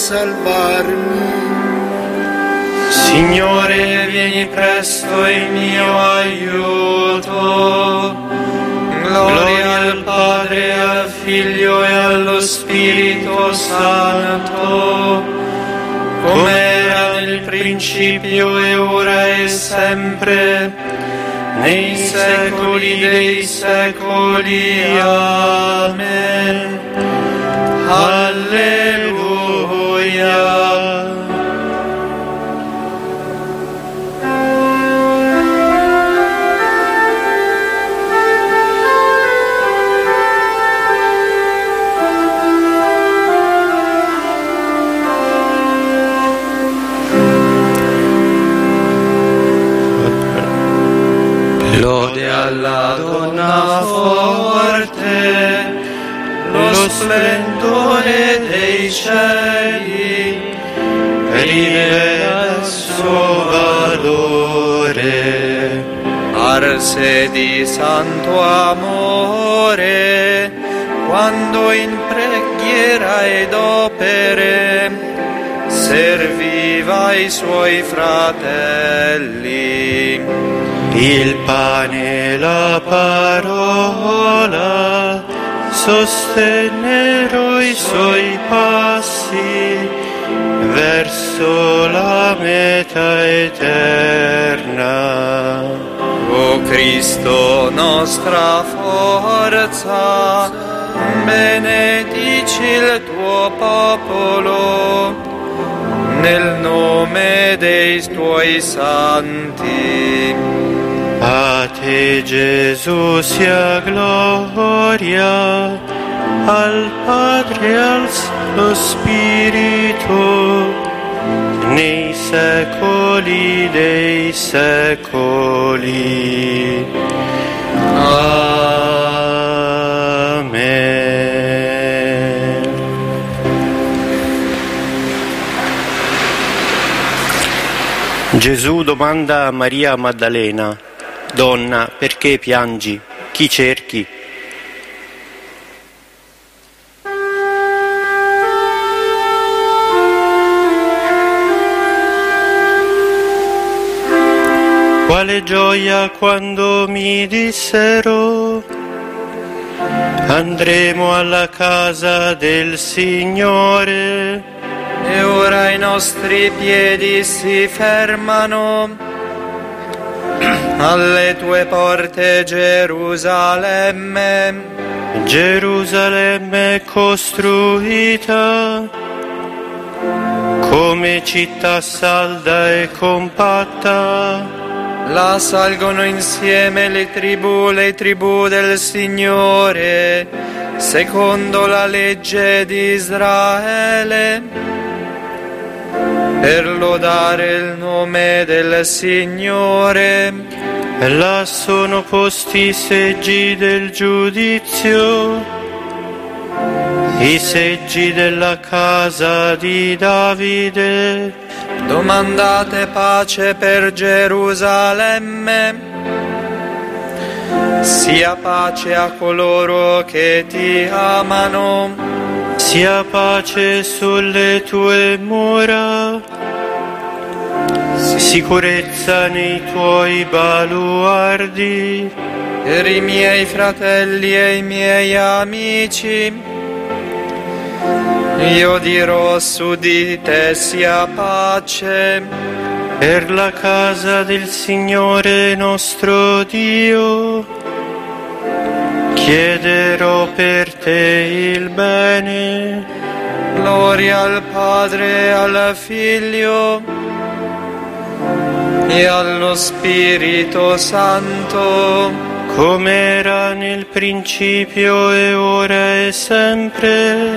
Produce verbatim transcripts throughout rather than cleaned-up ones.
salvarmi. Signore, vieni presto in mio aiuto. Gloria al Padre, al Figlio e allo Spirito Santo, come era nel principio e ora e sempre, nei secoli dei secoli. Amen. Alleluia. Lode alla donna forte, lo splendore dei cieli rivela il suo valore. Arse di santo amore, quando in preghiera ed opere serviva i suoi fratelli. Il pane e la parola sostennero i suoi passi verso la meta eterna. O Cristo, nostra forza, benedici il tuo popolo nel nome dei tuoi santi. A te, Gesù, sia gloria, al Padre e allo Spirito, nei secoli dei secoli. Amen. Gesù domanda a Maria Maddalena: Donna, perché piangi? Chi cerchi? Quale gioia quando mi dissero: andremo alla casa del Signore. E ora i nostri piedi si fermano alle tue porte, Gerusalemme. Gerusalemme costruita come città salda e compatta. Là salgono insieme le tribù, le tribù del Signore, secondo la legge di Israele, per lodare il nome del Signore. Là sono posti i seggi del giudizio, i seggi della casa di Davide. Domandate pace per Gerusalemme, sia pace a coloro che ti amano, sia pace sulle tue mura, sicurezza nei tuoi baluardi. Per i miei fratelli e i miei amici io dirò: su di te sia pace. Per la casa del Signore nostro Dio chiederò per te il bene. Gloria al Padre, al Figlio e allo Spirito Santo, come era nel principio e ora e sempre,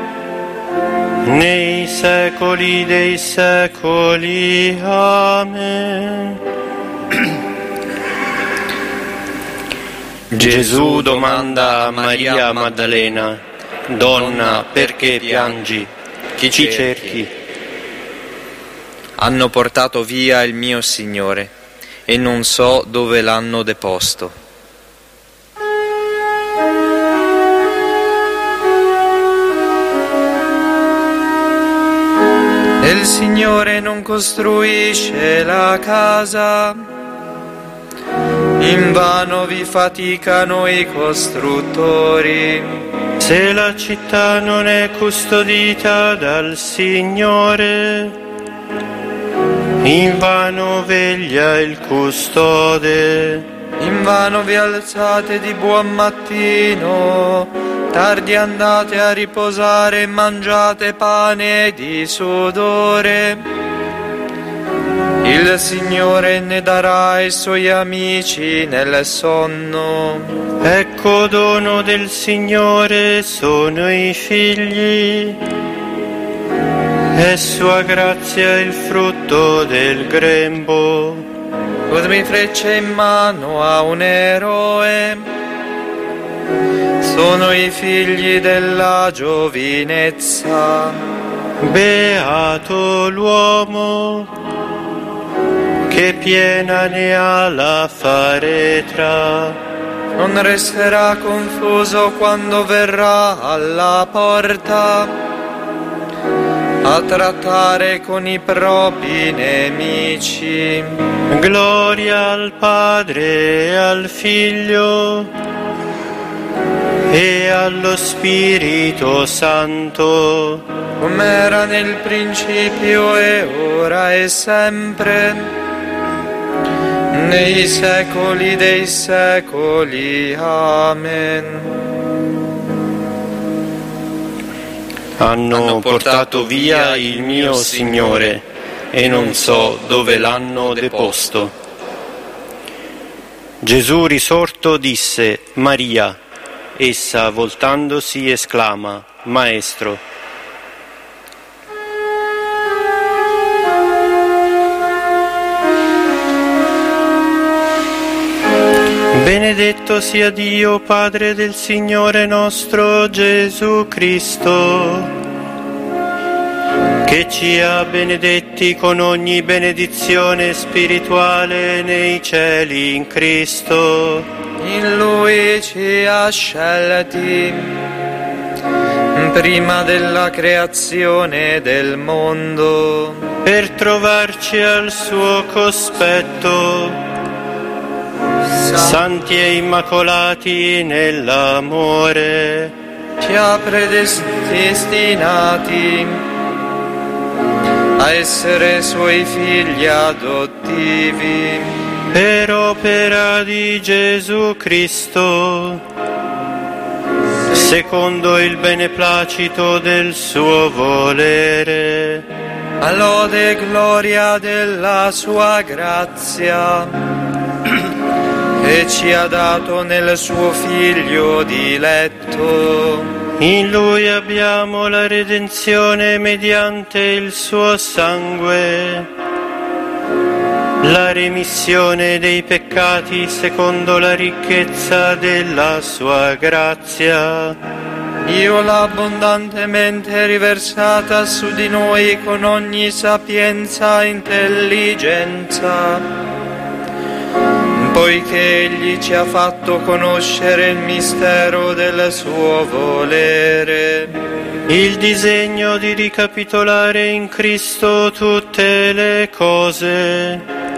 nei secoli dei secoli. Amen. Gesù domanda a Maria Maddalena: Donna, perché piangi? Chi ci cerchi? Hanno portato via il mio Signore e non so dove l'hanno deposto. il Signore non costruisce la casa, invano vi faticano i costruttori. Se la città non è custodita dal Signore, invano veglia il custode. Invano vi alzate di buon mattino, tardi andate a riposare e mangiate pane di sudore. Il Signore ne darà ai Suoi amici nel sonno. Ecco dono del Signore sono i figli, e Sua grazia il frutto del grembo. Come frecce in mano a un eroe sono i figli della giovinezza. Beato l'uomo che piena ne ha la faretra, non resterà confuso quando verrà alla porta a trattare con i propri nemici. Gloria al Padre e al Figlio e allo Spirito Santo, come era nel principio e ora e sempre, nei secoli dei secoli. Amen. Hanno portato via il mio Signore e non so dove l'hanno deposto. Gesù risorto disse: Maria. Essa, voltandosi, esclama: Maestro. Benedetto sia Dio, Padre del Signore nostro Gesù Cristo, che ci ha benedetti con ogni benedizione spirituale nei cieli in Cristo. In Lui ci ha scelti prima della creazione del mondo, per trovarci al suo cospetto, santi e immacolati nell'amore. Ci ha predestinati a essere Suoi figli adottivi, per opera di Gesù Cristo, secondo il beneplacito del suo volere, a lode e gloria della Sua grazia, che ci ha dato nel suo Figlio diletto. In Lui abbiamo la redenzione mediante il suo sangue, la remissione dei peccati secondo la ricchezza della sua grazia. Io l'ho abbondantemente riversata su di noi con ogni sapienza e intelligenza, poiché Egli ci ha fatto conoscere il mistero del suo volere, il disegno di ricapitolare in Cristo tutte le cose,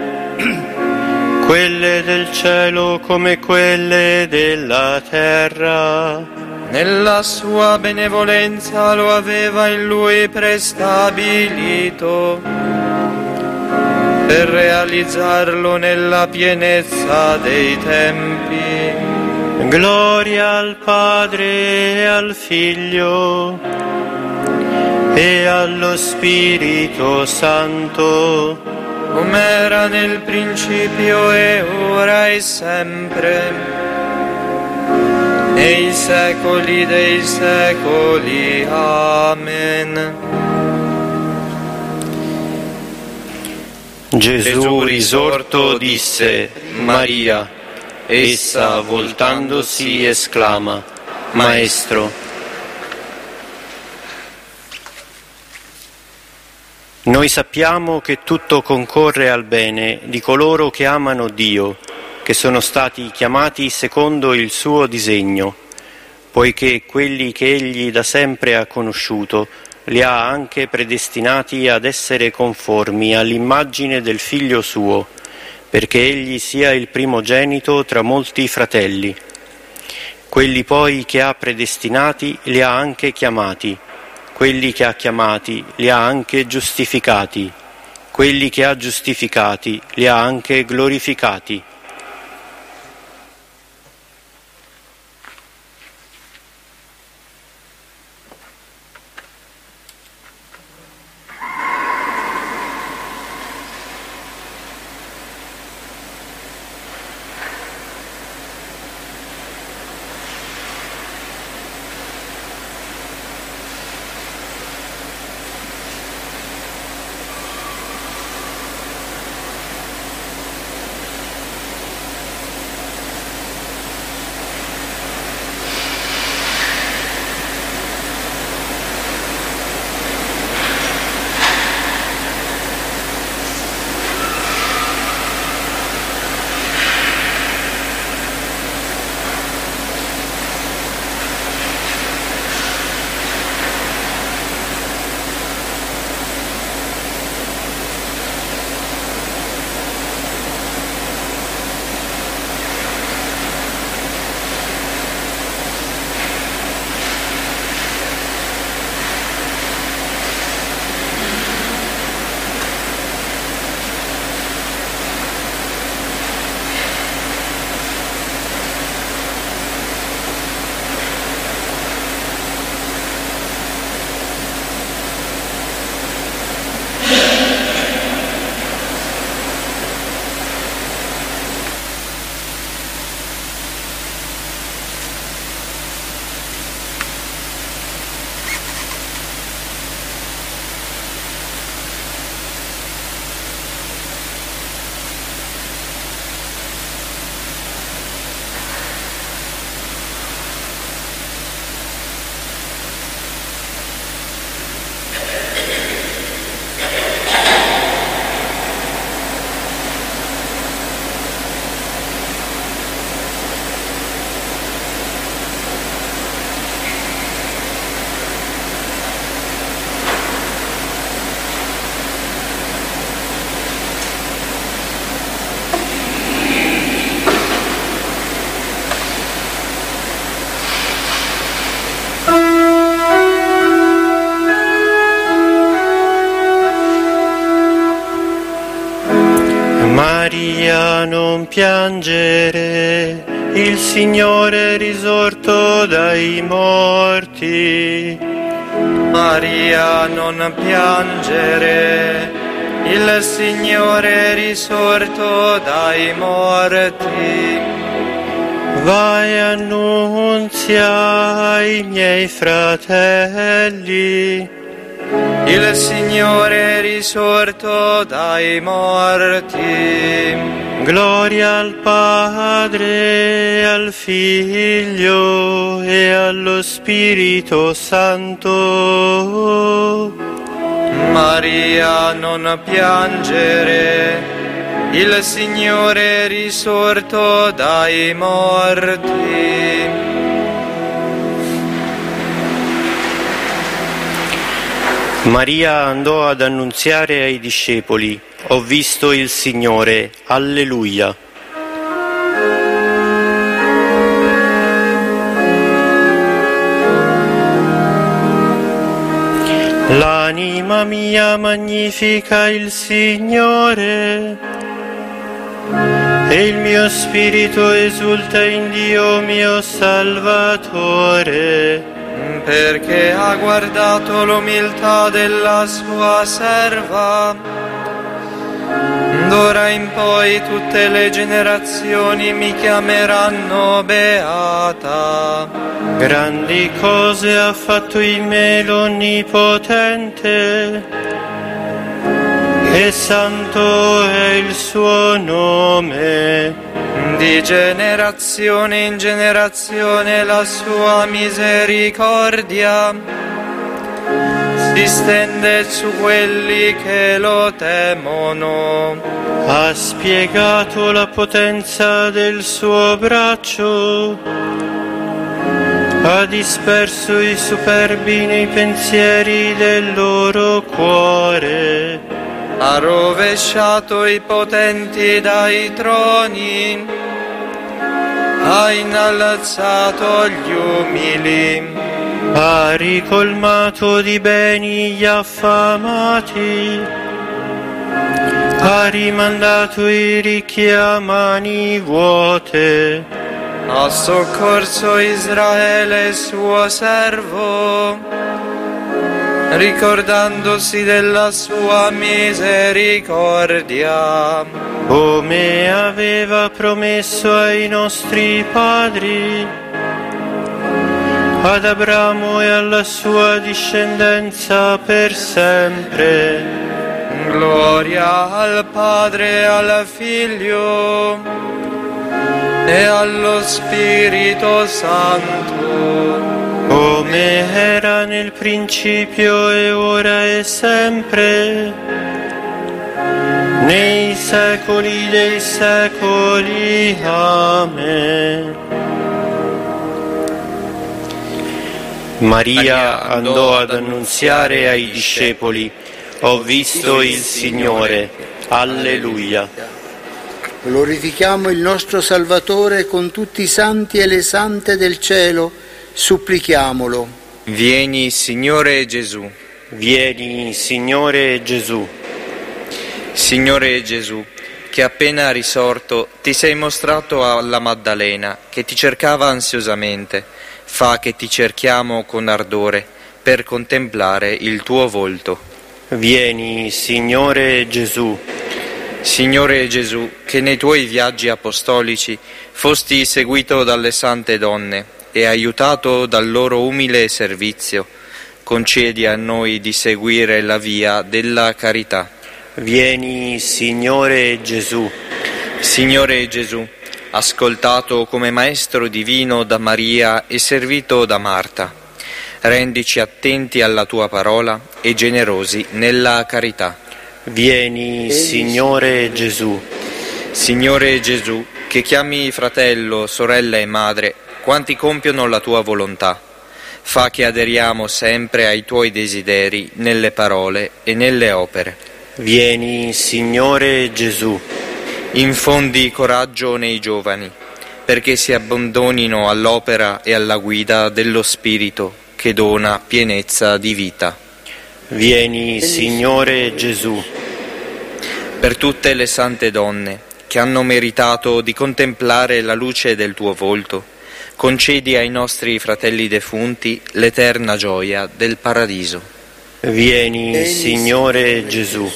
quelle del cielo come quelle della terra. Nella sua benevolenza lo aveva in Lui prestabilito, per realizzarlo nella pienezza dei tempi. Gloria al Padre e al Figlio e allo Spirito Santo, come era nel principio e ora e sempre, nei secoli dei secoli. Amen. Gesù risorto disse: Maria. Essa, voltandosi, esclama: Maestro. Noi sappiamo che tutto concorre al bene di coloro che amano Dio, che sono stati chiamati secondo il suo disegno, poiché quelli che Egli da sempre ha conosciuto li ha anche predestinati ad essere conformi all'immagine del Figlio suo, perché egli sia il primogenito tra molti fratelli. Quelli poi che ha predestinati li ha anche chiamati, quelli che ha chiamati li ha anche giustificati, quelli che ha giustificati li ha anche glorificati. Maria, non piangere, il Signore è risorto dai morti. Maria, non piangere, il Signore è risorto dai morti. Vai, annunzia ai miei fratelli. Il Signore è risorto dai morti. Gloria al Padre, al Figlio e allo Spirito Santo. Maria, non piangere, il Signore è risorto dai morti. Maria andò ad annunziare ai discepoli: ho visto il Signore, alleluia. L'anima mia magnifica il Signore e il mio spirito esulta in Dio mio Salvatore, perché ha guardato l'umiltà della sua serva. D'ora in poi tutte le generazioni mi chiameranno beata. Grandi cose ha fatto in me l'Onnipotente, e santo è il suo nome. Di generazione in generazione la sua misericordia si stende su quelli che lo temono. Ha spiegato la potenza del suo braccio ha disperso i superbi nei pensieri del loro cuore, ha rovesciato i potenti dai troni, ha innalzato gli umili, ha ricolmato di beni gli affamati, ha rimandato i ricchi a mani vuote, ha soccorso Israele suo servo, ricordandosi della sua misericordia, come aveva promesso ai nostri padri, ad Abramo e alla sua discendenza per sempre. Gloria al Padre e al Figlio e allo Spirito Santo, come era nel principio e ora e sempre, nei secoli dei secoli. Amen. Maria andò ad annunziare ai discepoli: ho visto il Signore. Alleluia. Glorifichiamo il nostro Salvatore con tutti i santi e le sante del cielo, supplichiamolo. Vieni, Signore Gesù. Vieni, Signore Gesù. Signore Gesù, che appena risorto ti sei mostrato alla Maddalena, che ti cercava ansiosamente. Fa che ti cerchiamo con ardore per contemplare il tuo volto. Vieni, Signore Gesù. Signore Gesù, che nei tuoi viaggi apostolici fosti seguito dalle sante donne e aiutato dal loro umile servizio, concedi a noi di seguire la via della carità. Vieni, Signore Gesù. Signore Gesù, ascoltato come Maestro divino da Maria e servito da Marta, rendici attenti alla tua parola e generosi nella carità. Vieni, Signore Gesù. Signore Gesù, che chiami fratello, sorella e madre quanti compiono la tua volontà, fa che aderiamo sempre ai tuoi desideri nelle parole e nelle opere. Vieni, Signore Gesù. Infondi coraggio nei giovani, perché si abbandonino all'opera e alla guida dello Spirito che dona pienezza di vita. Vieni, Signore Gesù. Per tutte le sante donne che hanno meritato di contemplare la luce del tuo volto, concedi ai nostri fratelli defunti l'eterna gioia del paradiso. Vieni, Signore Gesù.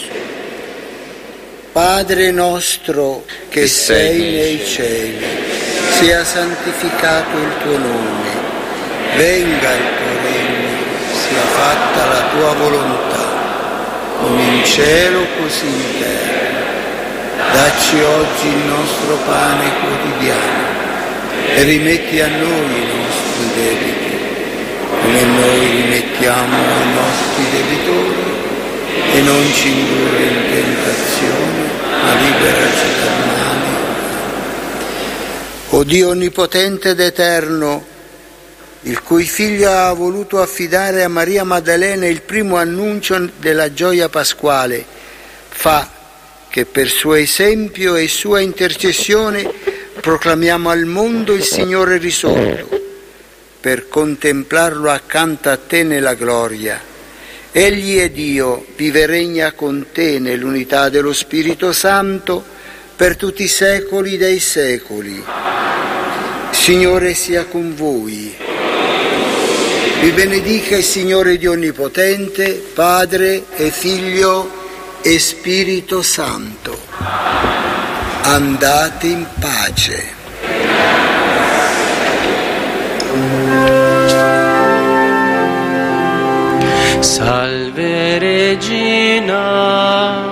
Padre nostro che sei nei cieli, sia santificato il tuo nome, venga il tuo regno, sia fatta la tua volontà, come in cielo così in terra. Dacci oggi il nostro pane quotidiano e rimetti a noi i nostri debiti, come noi rimettiamo ai nostri debitori, e non ci indurre in tentazione, ma liberaci dal male. O Dio onnipotente ed eterno, il cui Figlio ha voluto affidare a Maria Maddalena il primo annuncio della gioia pasquale, fa che per suo esempio e sua intercessione proclamiamo al mondo il Signore risorto, per contemplarlo accanto a te nella gloria. Egli è Dio, vive e regna con te nell'unità dello Spirito Santo per tutti i secoli dei secoli. Signore sia con voi. Vi benedica il Signore Dio Onnipotente, Padre e Figlio e Spirito Santo. Andate in pace. Salve Regina.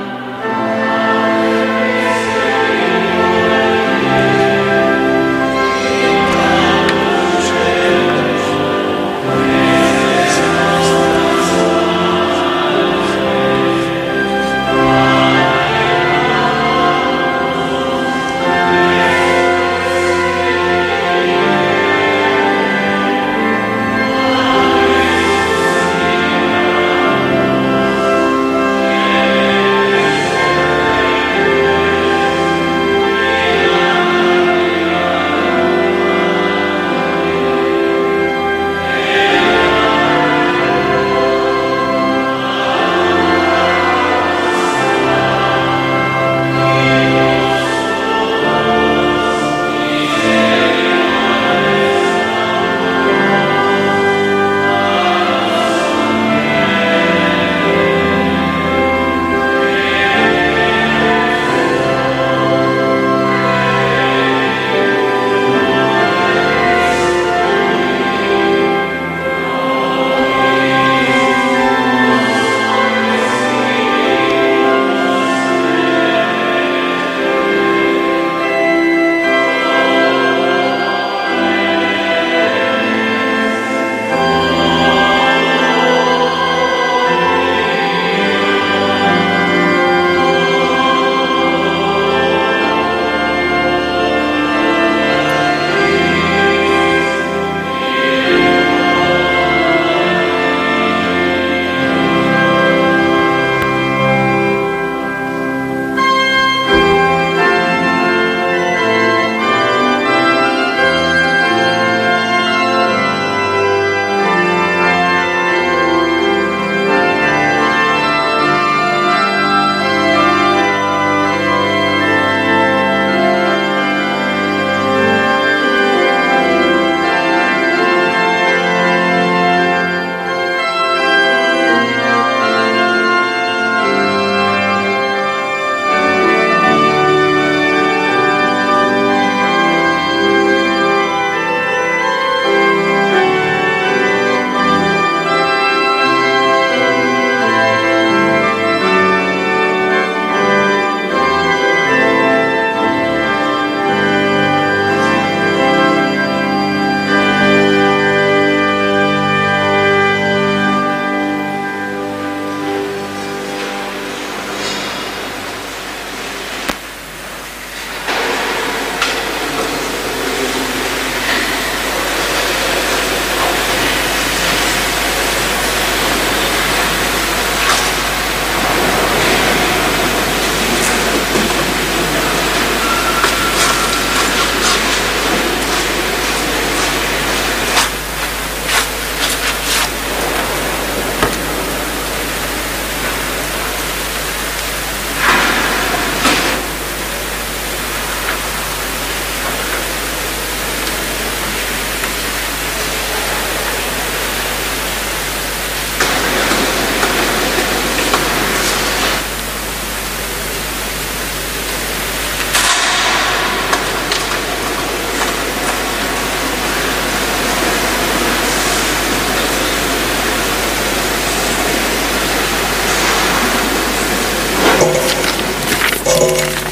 Amen.